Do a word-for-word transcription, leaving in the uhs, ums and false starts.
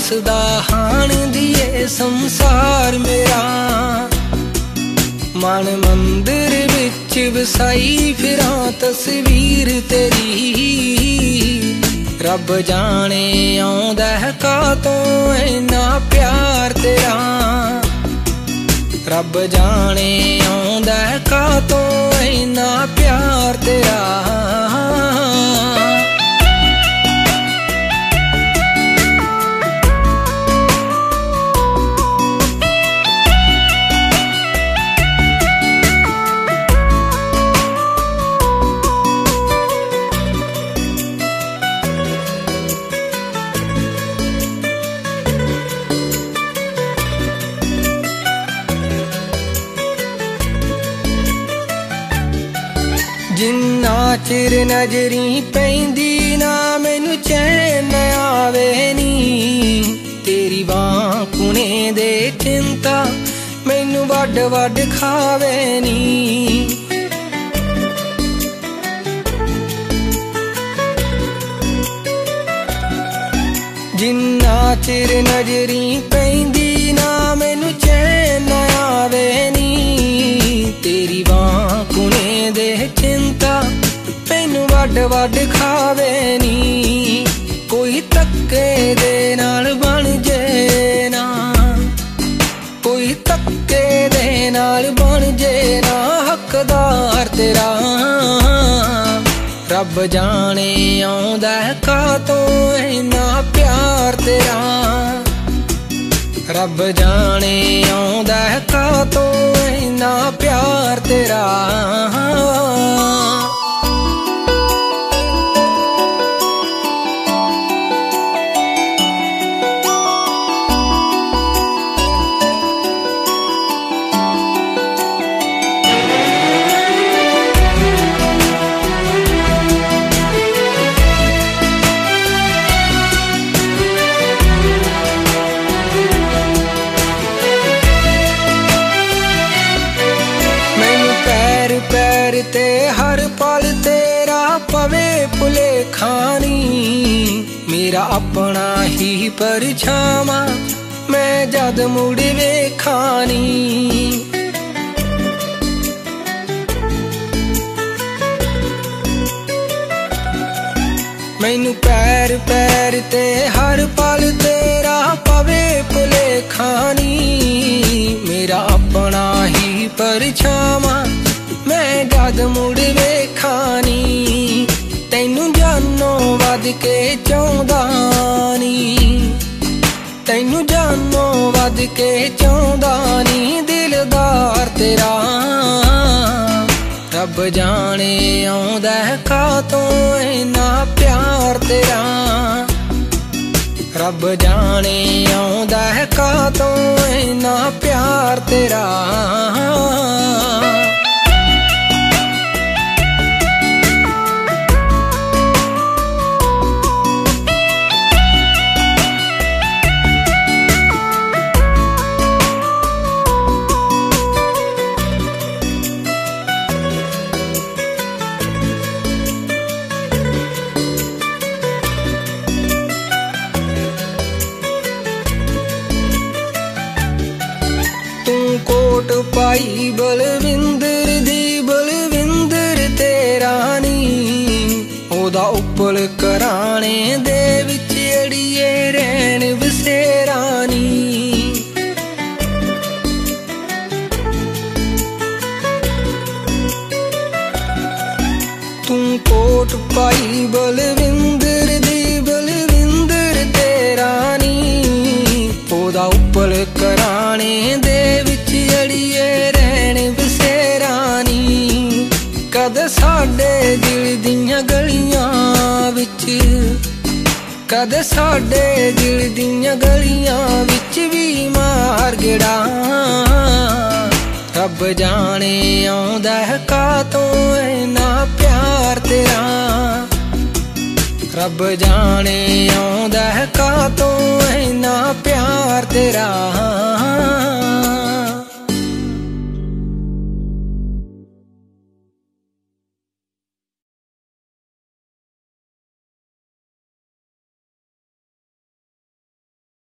वसदा हाण दिए संसार मेरा। मन मंदिर विच वसाई फिरां तस्वीर तेरी। रब जाने आउंदा है कातों इन्ना प्यार तेरा। रब जाने आउंदा है कातों इन्ना प्यार तेरा। जिन्ना चिर नजरी पैंदी ना मैनू चैन आवे नी। तेरी बां कुने दे चिंता मैनू वड वड खावे नी। जिन्ना चिर नजरी पैंदी ना मैनू चैन आवे नी। तेरी बां कुने दे चिंता मैनू वड वड खावे नी। कोई धक्के दे नाल बन जे ना, कोई धक्के दे नाल बन जे ना हकदार तेरा। रब जाने आउंदा है कातों इन्ना प्यार तेरा। रब जाने आउंदा है कातों इन्ना प्यार तेरा। पैर ते हर पल तेरा पवे भुलेखानी। मेरा अपना ही परछावां मैं जद मुड़ वेखानी। मैनू पैर पैर ते हर पल तेरा पवे भुलेखानी। मेरा अपना ही परछावां मैं जद मुड़ वेखानी। तैनू जानों वध के चाहुंदा नी। तैनू जानों वध के चाहुंदा नी दिलदार तेरा। रब जाने आउंदा है कातों इन्ना प्यार तेरा। रब जाने आउंदा है कातों इन्ना प्यार तेरा। कोट पाई बलविंदर दी बलविंदर तेरा नी। ओदा उपल कराने दे विच अड़िए रैन बसेरा नी। तू कोट पाई बलविंदर दी बलविंदर तेरा नी। ओदा उपल कराने दे अड़िए रैन बसेरा नी। कद साडे दिल दियां गलियां विच, कद साडे दिल दियां गलियां विच भी मार गेड़ा। रब जाने आउंदा है कातों इन्ना प्यार तेरा। रब जाने आउंदा है कातों इन्ना प्यार तेरा।